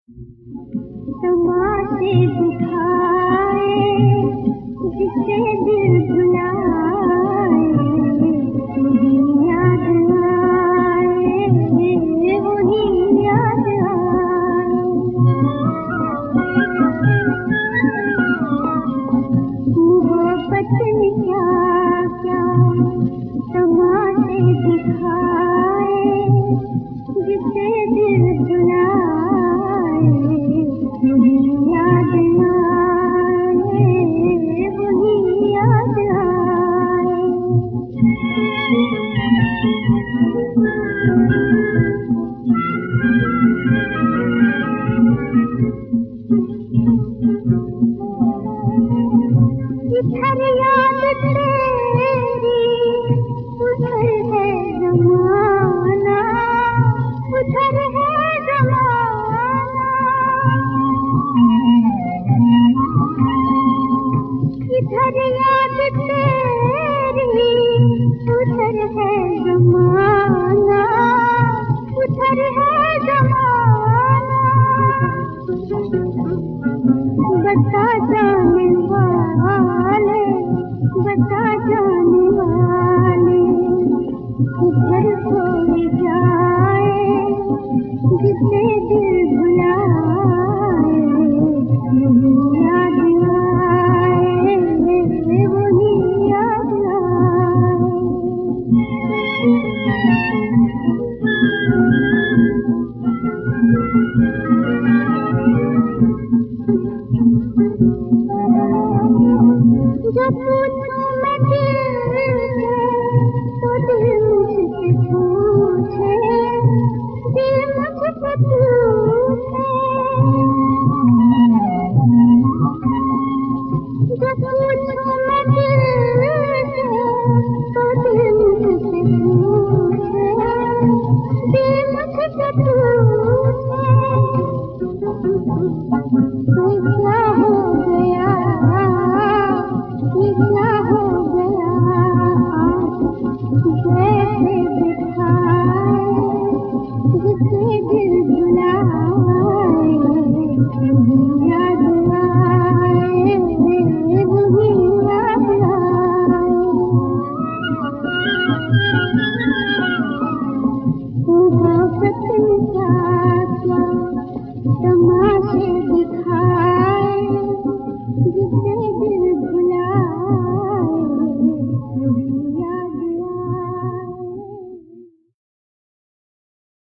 तमाशे दिखाए जिससे दिल भुलाए, वही याद आए, वही याद आए। मोहब्बत ने क्या क्या तमाशे दिखाए जिससे दिल भुलाए, वही याद आए, वही याद आए। इधर याद तेरी, उधर है ज़माना, उधर है ज़माना। इधर याद तेरी, उधर है ज़माना, उधर है ज़माना। बता जाने वाले, बता जाने वाले, किधर खोई जाए जिससे दिल भुलाए, वही याद आए, वही याद आए। जब पूछूं मैं दिल से तो दिल मुझसे पूछे, दिल मुझसे पूछे। जब पूछूं मैं दिल से तो दिल मुझसे पूछे, दिल मुझसे पूछे। क्या हो गया, क्या हो गया आज जैसे दिखाए जिसे